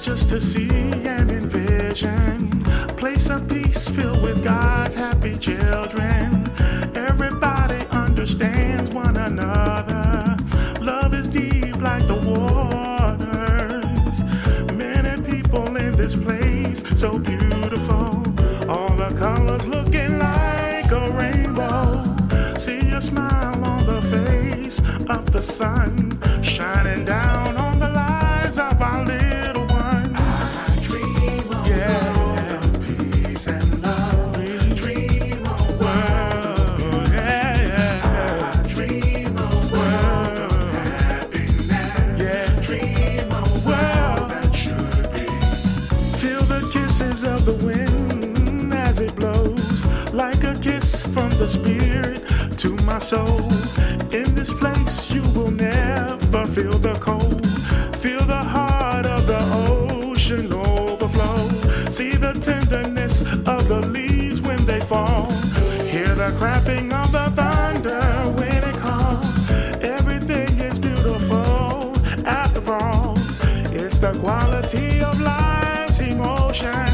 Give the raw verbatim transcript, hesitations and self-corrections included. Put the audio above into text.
just to see and envision a place of peace filled with God's happy children. Everybody understands one another. Love is deep like the waters. Many people in this place, so beautiful. All the colors looking like a rainbow. See a smile on the face of the sun, shining down on the lives of our little ones. I dream of yeah. of peace and love. Dream of a world, yeah, yeah. I dream of a world of happiness. Yeah. Dream of a world that should be. Feel the kisses of the wind as it blows, like a kiss from the spirit to my soul. In this place you will never feel the cold. Feel the heart of the ocean overflow. See the tenderness of the leaves when they fall. Hear the crashing of the thunder when it comes. Everything is beautiful after all. It's the quality of life's emotion.